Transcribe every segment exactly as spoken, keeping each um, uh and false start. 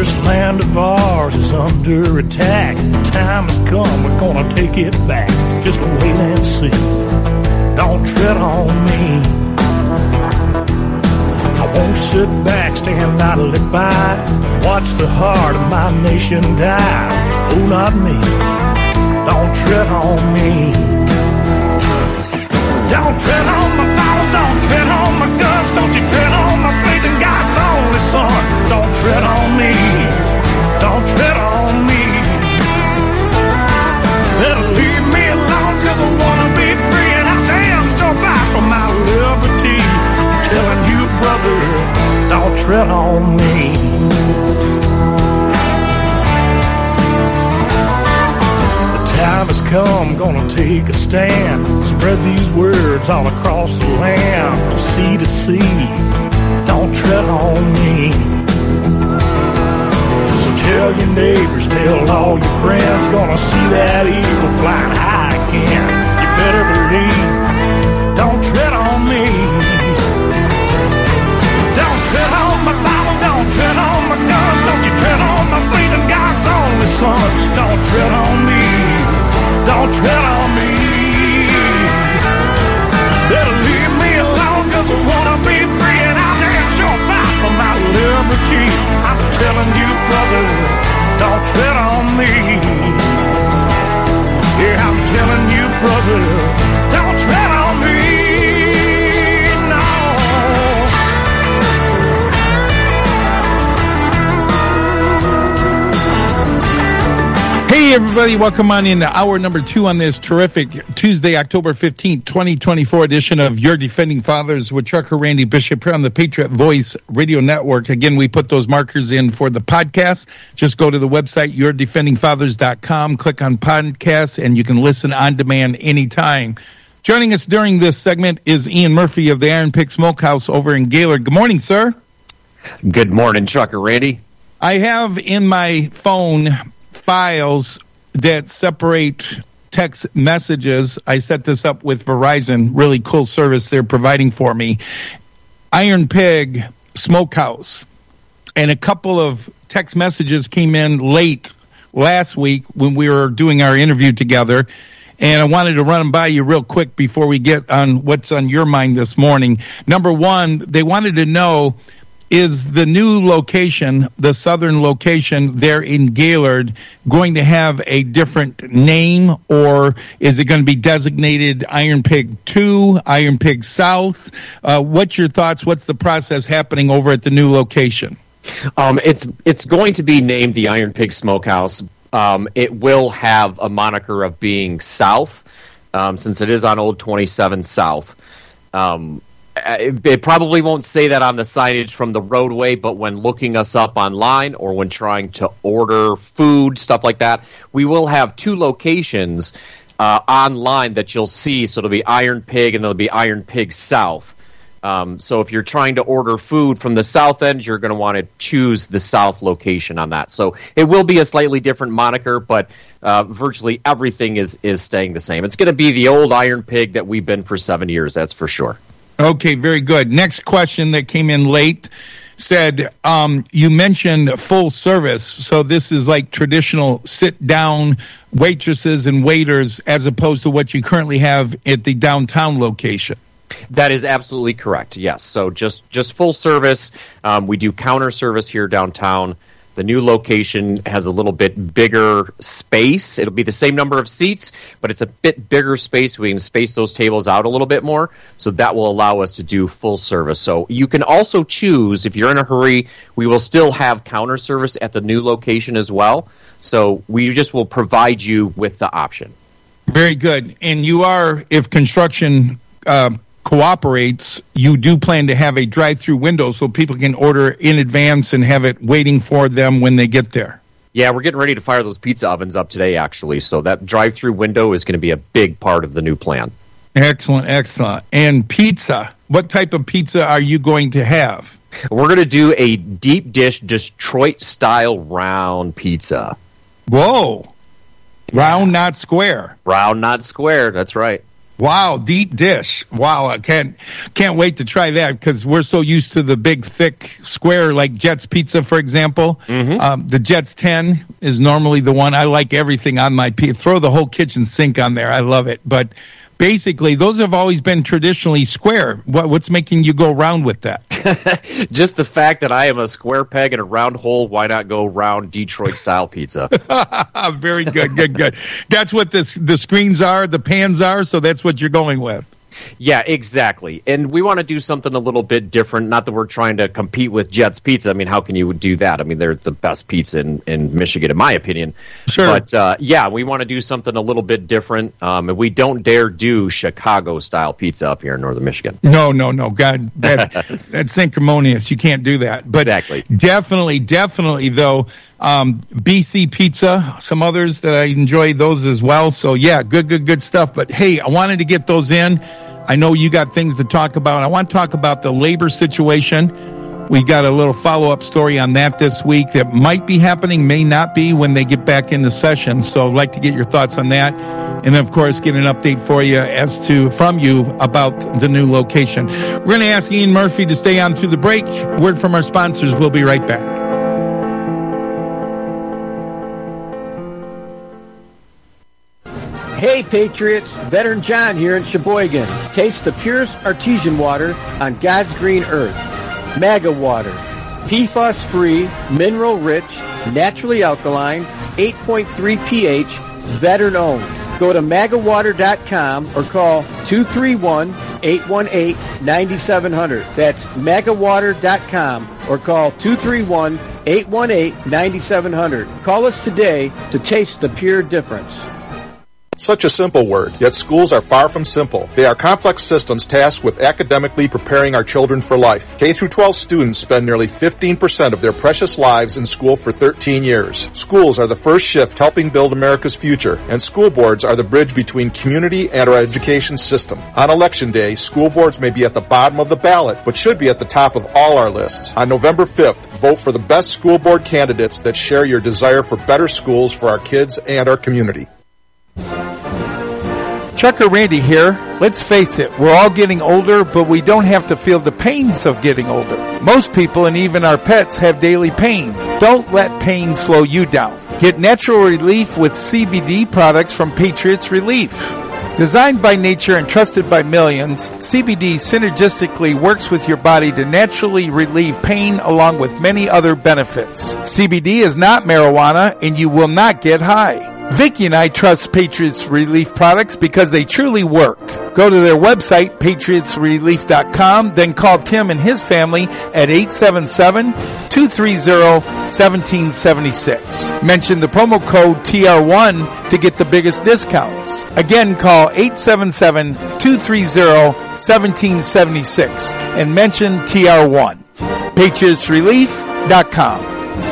This land of ours is under attack. The time has come, we're gonna take it back. Just wait and see. Don't tread on me. I won't sit back, stand idly by, watch the heart of my nation die. Oh, not me. Don't tread on me. Don't tread on my Bible, don't tread on my guns, don't you tread on my faith in God's only Son. Don't tread on me, don't tread on me. Better leave me alone, cause I wanna be free, and I damn sure fight for my liberty. I'm telling you, brother, don't tread on me. Time has come, gonna take a stand. Spread these words all across the land, from sea to sea. Don't tread on me. So tell your neighbors, tell all your friends, gonna see that eagle flying high again. You better believe, don't tread on me. Don't tread on my Bible, don't tread on my guns, don't you tread on my faith in God's only Son. Don't tread on me. Don't tread on me. Better leave me alone, cause I wanna be free, and I'll damn sure fight for my liberty. I'm telling you, brother, don't tread on me. Yeah, I'm telling you, brother, don't tread on me. Hey, everybody, welcome on in to hour number two on this terrific Tuesday, October fifteenth, twenty twenty-four edition of Your Defending Fathers with Trucker Randy Bishop here on the Patriot Voice Radio Network. Again, we put those markers in for the podcast. Just go to the website, your defending fathers dot com, click on podcasts, and you can listen on demand anytime. Joining us during this segment is Ian Murphy of the Iron Pig Smokehouse over in Gaylord. Good morning, sir. Good morning, Trucker Randy. I have in my phone files that separate text messages. I set this up with Verizon, really cool service they're providing for me. Iron Pig Smokehouse. And a couple of text messages came in late last week when we were doing our interview together. And I wanted to run them by you real quick before we get on what's on your mind this morning. Number one, they wanted to know, is the new location, the southern location there in Gaylord, going to have a different name, or is it going to be designated Iron Pig two, Iron Pig South? Uh, what's your thoughts? What's the process happening over at the new location? Um, it's it's going to be named the Iron Pig Smokehouse. Um, it will have a moniker of being South, um, since it is on Old twenty-seven South. Um, It, it probably won't say that on the signage from the roadway, but when looking us up online or when trying to order food, stuff like that, we will have two locations uh, online that you'll see. So it'll be Iron Pig and there'll be Iron Pig South. Um, so if you're trying to order food from the south end, you're going to want to choose the south location on that. So it will be a slightly different moniker, but uh, virtually everything is, is staying the same. It's going to be the old Iron Pig that we've been for seven years, that's for sure. Okay, very good. Next question that came in late said, um, you mentioned full service. So this is like traditional sit-down waitresses and waiters as opposed to what you currently have at the downtown location. That is absolutely correct, yes. So just, just full service. Um, we do counter service here downtown. The new location has a little bit bigger space. It'll be the same number of seats, but it's a bit bigger space. We can space those tables out a little bit more, so that will allow us to do full service. So you can also choose, if you're in a hurry, we will still have counter service at the new location as well. So we just will provide you with the option. Very good. And you are, if construction uh, cooperates, you do plan to have a drive-through window so people can order in advance and have it waiting for them when they get there. Yeah, we're getting ready to fire those pizza ovens up today, actually. So that drive-through window is going to be a big part of the new plan. Excellent, excellent. And pizza, what type of pizza are you going to have? We're going to do a deep dish Detroit-style round pizza. Whoa. Round, not square. Round, not square. That's right. Wow, deep dish. Wow, I can't can't wait to try that because we're so used to the big, thick square like Jets Pizza, for example. Mm-hmm. Um, the Jets ten is normally the one. I like everything on my pizza. Throw the whole kitchen sink on there. I love it. But basically, those have always been traditionally square. What, what's making you go round with that? Just the fact that I am a square peg in a round hole. Why not go round Detroit-style pizza? Very good, good, good. That's what this, the screens are, the pans are, so that's what you're going with. Yeah, exactly. And we want to do something a little bit different. Not that we're trying to compete with Jets Pizza. I mean, how can you do that? I mean, they're the best pizza in, in Michigan, in my opinion. Sure. But, uh, yeah, we want to do something a little bit different. Um, and we don't dare do Chicago-style pizza up here in northern Michigan. No, no, no. God, that, that's sanctimonious. You can't do that. But exactly. Definitely, definitely, though, um, B C Pizza, some others that I enjoy those as well. So, yeah, good, good, good stuff. But, hey, I wanted to get those in. I know you got things to talk about. I want to talk about the labor situation. We got a little follow-up story on that this week that might be happening, may not be when they get back in the session. So I'd like to get your thoughts on that. And, of course, get an update for you as to from you about the new location. We're going to ask Ian Murphy to stay on through the break. Word from our sponsors. We'll be right back. Hey Patriots, Veteran John here in Sheboygan. Taste the purest artesian water on God's green earth. MAGA water. P F A S-free, mineral-rich, naturally alkaline, eight point three pH, veteran-owned. Go to maga water dot com or call two three one, eight one eight, nine seven zero zero. That's maga water dot com or call two three one, eight one eight, nine seven zero zero. Call us today to taste the pure difference. Such a simple word, yet schools are far from simple. They are complex systems tasked with academically preparing our children for life. K through twelve students spend nearly fifteen percent of their precious lives in school for thirteen years. Schools are the first shift helping build America's future, and school boards are the bridge between community and our education system. On Election Day, school boards may be at the bottom of the ballot, but should be at the top of all our lists. On November fifth, vote for the best school board candidates that share your desire for better schools for our kids and our community. Trucker Randy here. Let's face it, we're all getting older, but we don't have to feel the pains of getting older. Most people and even our pets have daily pain. Don't let pain slow you down. Get natural relief with C B D products from Patriots Relief. Designed by nature and trusted by millions, C B D synergistically works with your body to naturally relieve pain along with many other benefits. C B D is not marijuana and you will not get high. Vicki and I trust Patriots Relief products because they truly work. Go to their website, patriots relief dot com, then call Tim and his family at eight seven seven, two three zero, one seven seven six. Mention the promo code T R one to get the biggest discounts. Again, call eight seven seven, two three zero, one seven seven six and mention T R one. patriots relief dot com.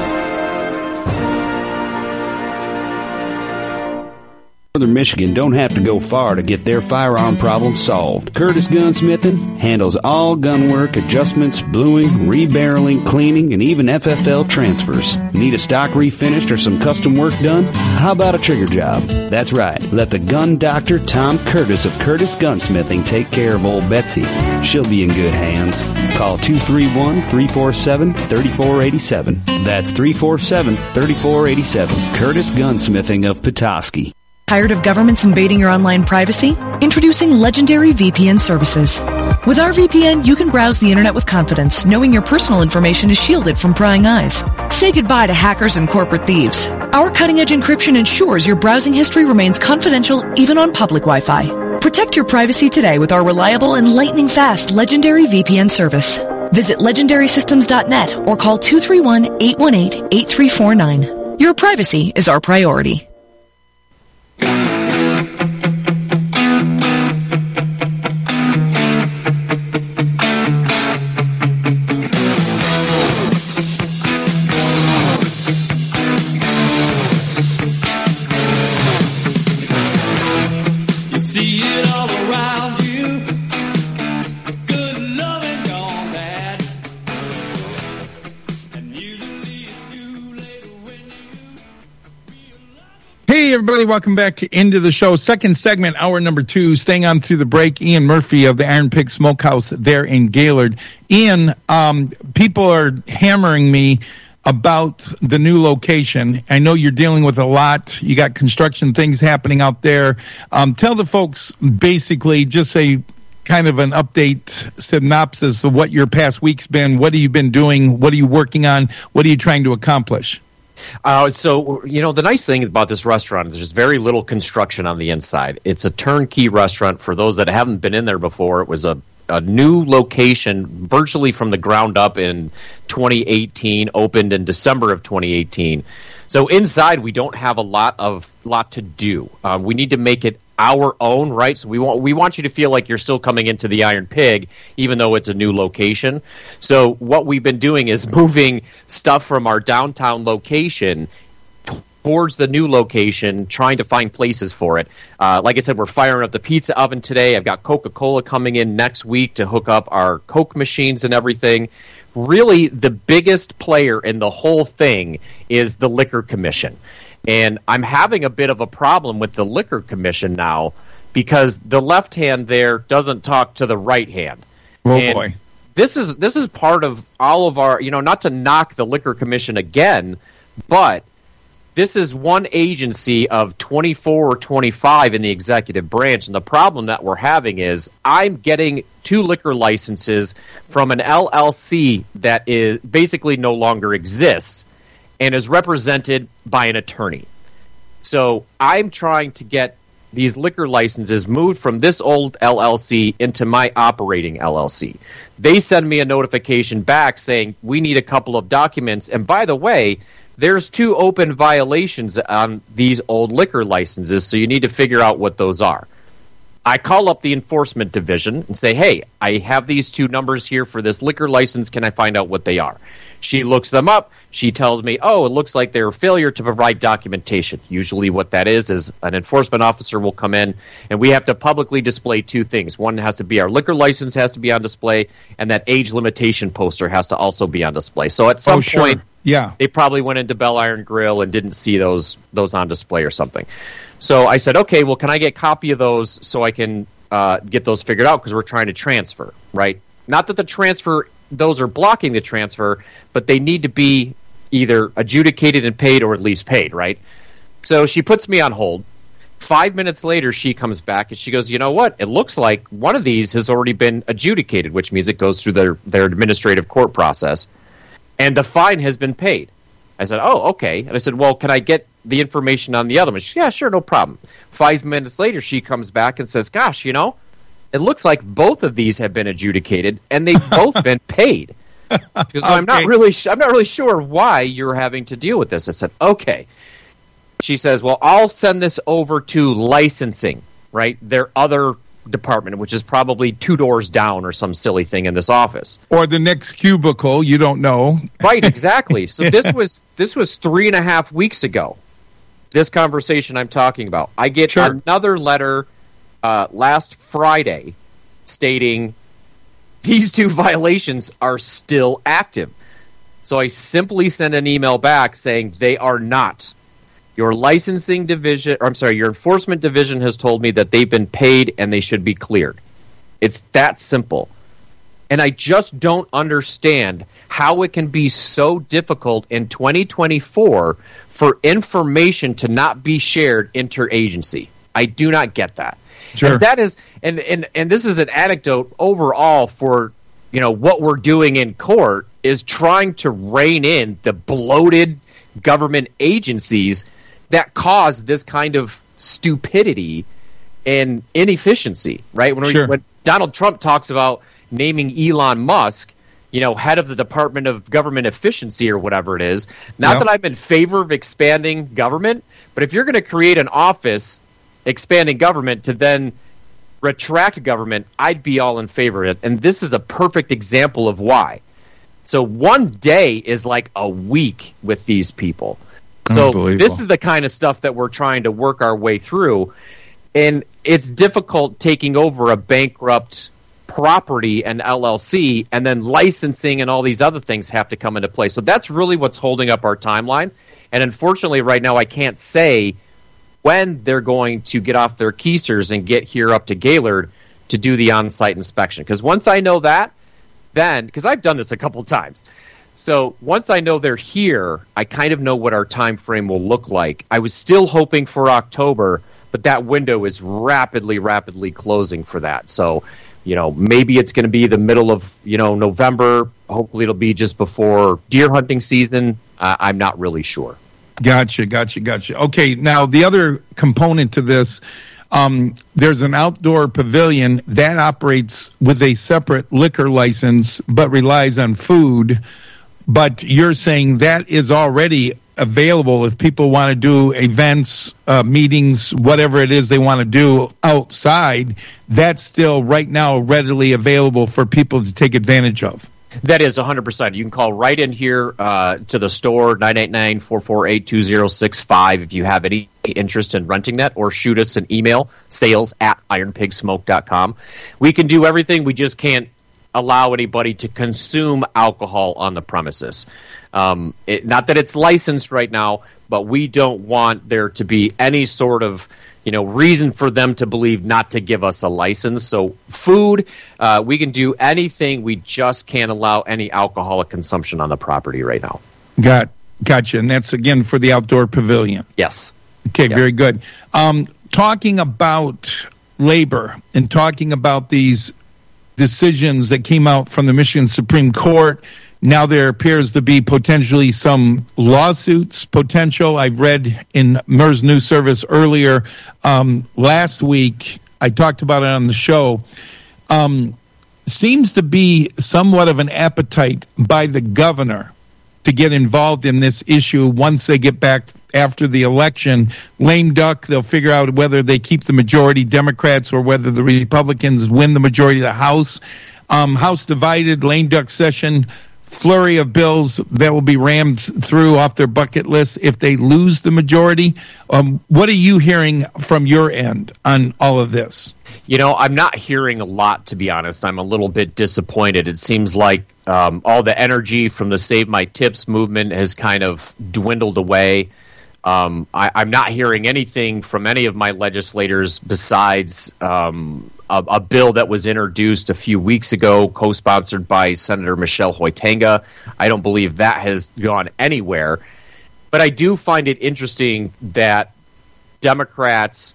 Northern Michigan don't have to go far to get their firearm problem solved. Curtis Gunsmithing handles all gun work, adjustments, bluing, rebarreling, cleaning, and even F F L transfers. Need a stock refinished or some custom work done? How about a trigger job? That's right. Let the gun doctor Tom Curtis of Curtis Gunsmithing take care of old Betsy. She'll be in good hands. Call two three one, three four seven, three four eight seven. That's three four seven, three four eight seven. Curtis Gunsmithing of Petoskey. Tired of governments invading your online privacy? Introducing Legendary V P N services. With our V P N, you can browse the internet with confidence, knowing your personal information is shielded from prying eyes. Say goodbye to hackers and corporate thieves. Our cutting-edge encryption ensures your browsing history remains confidential even on public Wi-Fi. Protect your privacy today with our reliable and lightning-fast Legendary V P N service. Visit legendary systems dot net or call two three one, eight one eight, eight three four nine. Your privacy is our priority. Hey, everybody, welcome back into the show. Second segment, hour number two, staying on through the break. Ian Murphy of the Iron Pig Smokehouse there in Gaylord. Ian, um, people are hammering me about the new location. I know you're dealing with a lot. You got construction things happening out there. Um, tell the folks basically just a kind of an update synopsis of what your past week's been. What have you been doing? What are you working on? What are you trying to accomplish? Uh, so, you know, the nice thing about this restaurant is there's very little construction on the inside. It's a turnkey restaurant. For those that haven't been in there before, it was a, a new location virtually from the ground up in twenty eighteen, opened in December of twenty eighteen. So inside, we don't have a lot of lot to do. Uh, we need to make it our own, right? So we want we want you to feel like you're still coming into the Iron Pig, even though it's a new location. So what we've been doing is moving stuff from our downtown location towards the new location, trying to find places for it. Uh, like I said, we're firing up the pizza oven today. I've got Coca-Cola coming in next week to hook up our Coke machines and everything. Really, the biggest player in the whole thing is the Liquor Commission. And I'm having a bit of a problem with the Liquor Commission now because the left hand there doesn't talk to the right hand. Oh, and boy. This is this is part of all of our, you know, not to knock the Liquor Commission again, but this is one agency of twenty-four or twenty-five in the executive branch. And the problem that we're having is I'm getting two liquor licenses from an L L C that is basically no longer exists and is represented by an attorney. So I'm trying to get these liquor licenses moved from this old L L C into my operating L L C. They send me a notification back saying, we need a couple of documents. And by the way, there's two open violations on these old liquor licenses, so you need to figure out what those are. I call up the enforcement division and say, hey, I have these two numbers here for this liquor license. Can I find out what they are? She looks them up. She tells me, oh, it looks like they're a failure to provide documentation. Usually what that is is an enforcement officer will come in, and we have to publicly display two things. One has to be our liquor license has to be on display, and that age limitation poster has to also be on display. So at some Oh, sure. point, Yeah. they probably went into Bell Iron Grill and didn't see those those on display or something. So I said, okay, well, can I get a copy of those so I can uh, get those figured out because we're trying to transfer, right? Not that the transfer, those are blocking the transfer, but they need to be either adjudicated and paid or at least paid, right? So she puts me on hold. Five minutes later, she comes back and she goes, you know what? It looks like one of these has already been adjudicated, which means it goes through their, their administrative court process, and the fine has been paid. I said, oh, okay. And I said, well, can I get the information on the other one? She said, yeah, sure, no problem. Five minutes later, she comes back and says, gosh, you know, it looks like both of these have been adjudicated and they've both been paid. Because I'm not Okay. really, I'm not really sure why you're having to deal with this. I said, okay. She says, well, I'll send this over to licensing, right? Their other department, which is probably two doors down or some silly thing in this office. Or the next cubicle, you don't know. Right, exactly. So this was this was three and a half weeks ago. This conversation I'm talking about. I get Sure. another letter uh, last Friday stating these two violations are still active. So I simply send an email back saying they are not. Your licensing division, or I'm sorry, your enforcement division has told me that they've been paid and they should be cleared. It's that simple. And I just don't understand how it can be so difficult in twenty twenty-four for information to not be shared interagency. I do not get that. Sure. And that is, and, and, and this is an anecdote overall for, you know, what we're doing in court is trying to rein in the bloated government agencies that cause this kind of stupidity and inefficiency, right? When, Sure. we, when Donald Trump talks about naming Elon Musk, you know, head of the Department of Government Efficiency or whatever it is, not Yep. that I'm in favor of expanding government, but if you're going to create an office expanding government to then retract government, I'd be all in favor of it. And this is a perfect example of why. So one day is like a week with these people. So Unbelievable. this is the kind of stuff that we're trying to work our way through. And it's difficult taking over a bankrupt property and L L C, and then licensing and all these other things have to come into play. So that's really what's holding up our timeline. And unfortunately, right now, I can't say when they're going to get off their keisters and get here up to Gaylord to do the on-site inspection. Because once I know that, then, because I've done this a couple times, so once I know they're here, I kind of know what our time frame will look like. I was still hoping for October, but that window is rapidly, rapidly closing for that. So, you know, maybe it's going to be the middle of, you know, November. Hopefully it'll be just before deer hunting season. Uh, I'm not really sure. Gotcha, gotcha, gotcha. Okay, now the other component to this, um, there's an outdoor pavilion that operates with a separate liquor license but relies on food. But you're saying that is already available if people want to do events, uh, meetings, whatever it is they want to do outside. That's still right now readily available for people to take advantage of. That is one hundred percent. You can call right in here uh, to the store, nine eight nine, four four eight, two zero six five, if you have any interest in renting that, or shoot us an email, sales at iron pig smoke dot com. We can do everything. We just can't allow anybody to consume alcohol on the premises. Um, it, not that it's licensed right now, but we don't want there to be any sort of, you know, reason for them to believe not to give us a license. So food, uh, we can do anything. We just can't allow any alcoholic consumption on the property right now. Got, gotcha. And that's, again, for the outdoor pavilion. Yes. Okay, yep. Very good. Um, talking about labor and talking about these decisions that came out from the Michigan Supreme Court, now there appears to be potentially some lawsuits potential. I've read in M E R S News Service earlier um, last week, I talked about it on the show, um, seems to be somewhat of an appetite by the governor to get involved in this issue once they get back after the election. Lame duck, they'll figure out whether they keep the majority Democrats or whether the Republicans win the majority of the House. Um, House divided, lame duck session, flurry of bills that will be rammed through off their bucket list if they lose the majority. Um, what are you hearing from your end on all of this? You know, I'm not hearing a lot, to be honest. I'm a little bit disappointed. It seems like um, all the energy from the Save My Tips movement has kind of dwindled away. Um, I, I'm not hearing anything from any of my legislators besides um, a, a bill that was introduced a few weeks ago, co-sponsored by Senator Michelle Hoytanga. I don't believe that has gone anywhere. But I do find it interesting that Democrats,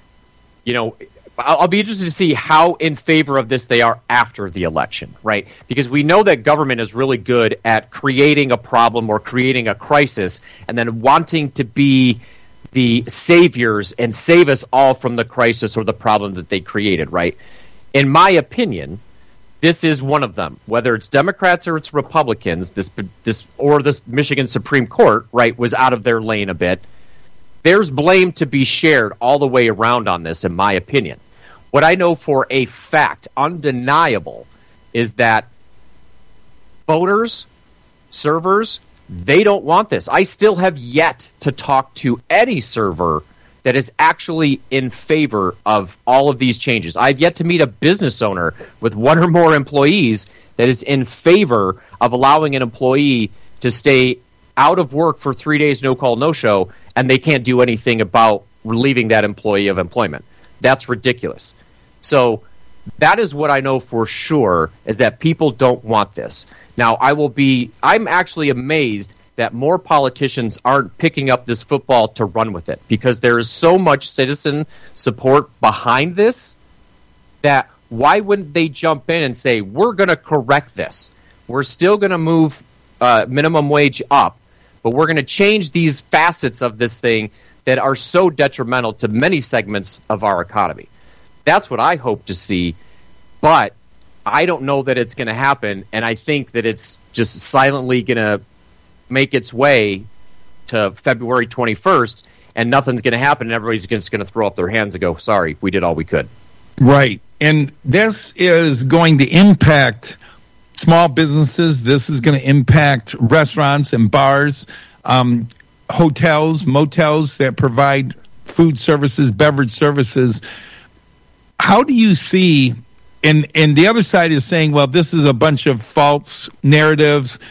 you know, I'll be interested to see how in favor of this they are after the election, right? Because we know that government is really good at creating a problem or creating a crisis and then wanting to be the saviors and save us all from the crisis or the problem that they created, right? In my opinion, this is one of them. Whether it's Democrats or it's Republicans, this this or this Michigan Supreme Court, right, was out of their lane a bit. There's blame to be shared all the way around on this, in my opinion. What I know for a fact, undeniable, is that voters, servers, they don't want this. I still have yet to talk to any server that is actually in favor of all of these changes. I've yet to meet a business owner with one or more employees that is in favor of allowing an employee to stay out of work for three days, no call, no show, and they can't do anything about relieving that employee of employment. That's ridiculous. So that is what I know for sure, is that people don't want this. Now, I will be, I'm actually amazed that more politicians aren't picking up this football to run with it, because there is so much citizen support behind this that why wouldn't they jump in and say, we're going to correct this. We're still going to move uh, minimum wage up, but we're going to change these facets of this thing that are so detrimental to many segments of our economy. That's what I hope to see, but I don't know that it's going to happen, and I think that it's just silently going to make its way to February twenty-first, and nothing's going to happen, and everybody's just going to throw up their hands and go, sorry, we did all we could. Right, and this is going to impact small businesses. This is going to impact restaurants and bars, um, hotels, motels that provide food services, beverage services. How do you see, and, and the other side is saying, well, this is a bunch of false narratives.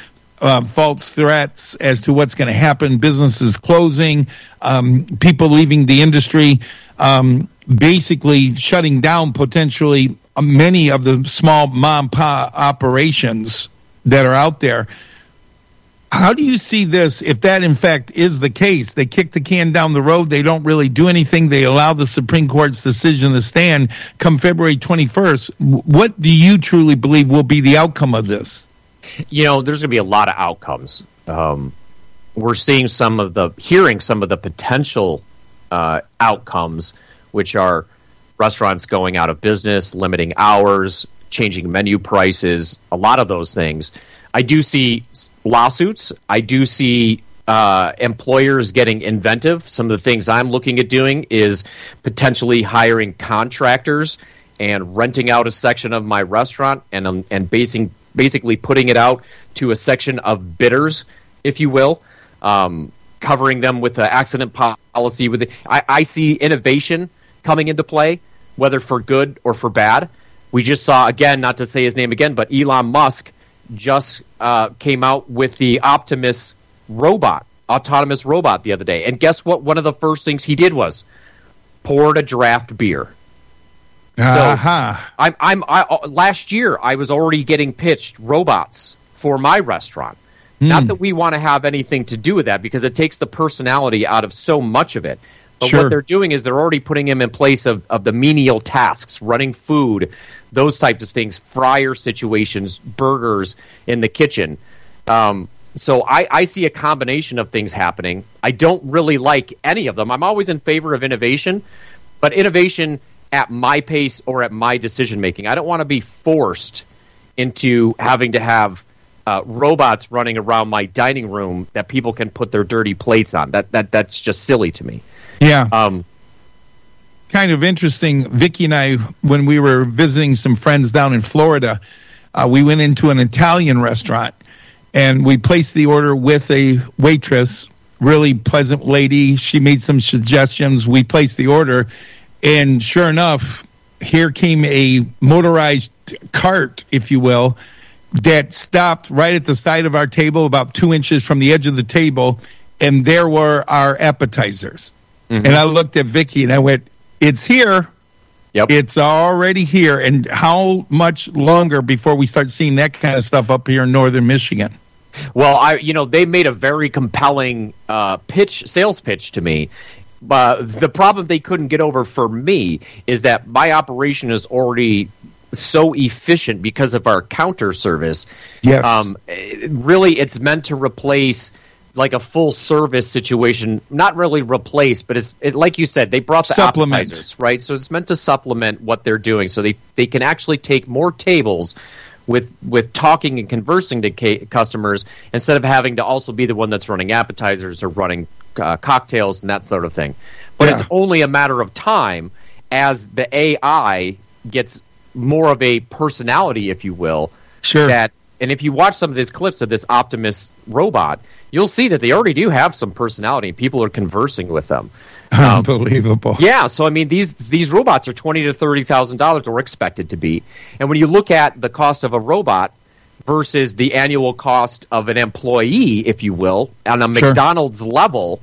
uh, false threats as to what's going to happen, businesses closing, um, people leaving the industry, um, basically shutting down potentially many of the small mom and pop operations that are out there. How do you see this, if that in fact is the case? They kick the can down the road. They don't really do anything. They allow the Supreme Court's decision to stand come February twenty-first. What do you truly believe will be the outcome of this? You know, there's going to be a lot of outcomes. Um, we're seeing some of the, hearing some of the potential uh, outcomes, which are restaurants going out of business, limiting hours, changing menu prices, a lot of those things. I do see lawsuits. I do see uh, employers getting inventive. Some of the things I'm looking at doing is potentially hiring contractors and renting out a section of my restaurant and um, and basing, basically putting it out to a section of bidders, if you will, um, covering them with an accident policy. With it. I, I see innovation coming into play, whether for good or for bad. We just saw, again, not to say his name again, but Elon Musk just uh, came out with the Optimus robot, autonomous robot the other day. And guess what? One of the first things he did was poured a draft beer. Uh-huh. So I'm, I'm, I, last year, I was already getting pitched robots for my restaurant. Mm. Not that we want to have anything to do with that, because it takes the personality out of so much of it. But sure. What they're doing is they're already putting him in place of, of the menial tasks, running food, those types of things, fryer situations, burgers in the kitchen. Um, so I, I see a combination of things happening. I don't really like any of them. I'm always in favor of innovation, but innovation at my pace or at my decision-making. I don't want to be forced into having to have uh, robots running around my dining room that people can put their dirty plates on. That that That's just silly to me. Yeah. Um, kind of interesting. Vicki and I, when we were visiting some friends down in Florida, uh, we went into an Italian restaurant and we placed the order with a waitress, really pleasant lady. She made some suggestions. We placed the order, and sure enough, here came a motorized cart, if you will, that stopped right at the side of our table, about two inches from the edge of the table, and there were our appetizers. Mm-hmm. And I looked at Vicki and I went, it's here. Yep. It's already here. And how much longer before we start seeing that kind of stuff up here in northern Michigan? Well, I, you know, they made a very compelling uh, pitch, sales pitch to me. Uh, the problem they couldn't get over for me is that my operation is already so efficient because of our counter service. Yes. Um, it, really, it's meant to replace like a full service situation, not really replace, but it's it, like you said, they brought the supplement. appetizers, right? So it's meant to supplement what they're doing. So they, they can actually take more tables with with talking and conversing to ca- customers instead of having to also be the one that's running appetizers or running uh, cocktails and that sort of thing. But yeah. It's only a matter of time as the A I gets more of a personality, if you will. Sure. That, and if you watch some of these clips of this Optimus robot, you'll see that they already do have some personality. People are conversing with them. Unbelievable. Um, yeah, so I mean, these these robots are twenty to thirty thousand dollars, or expected to be. And when you look at the cost of a robot versus the annual cost of an employee, if you will, on a Sure. McDonald's level,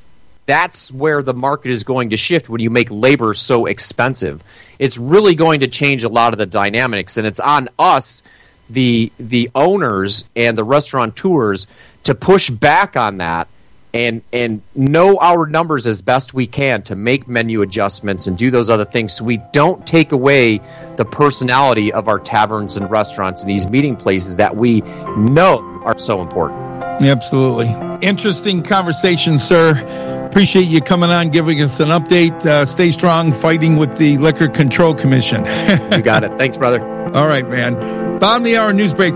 that's where the market is going to shift when you make labor so expensive. It's really going to change a lot of the dynamics, and it's on us, the the owners and the restaurateurs, to push back on that and and know our numbers as best we can to make menu adjustments and do those other things so we don't take away the personality of our taverns and restaurants and these meeting places that we know are so important. Absolutely. Interesting conversation, sir. Appreciate you coming on, giving us an update. Uh, stay strong, fighting with the Liquor Control Commission. You got it. Thanks, brother. All right, man. Bottom of the hour news break.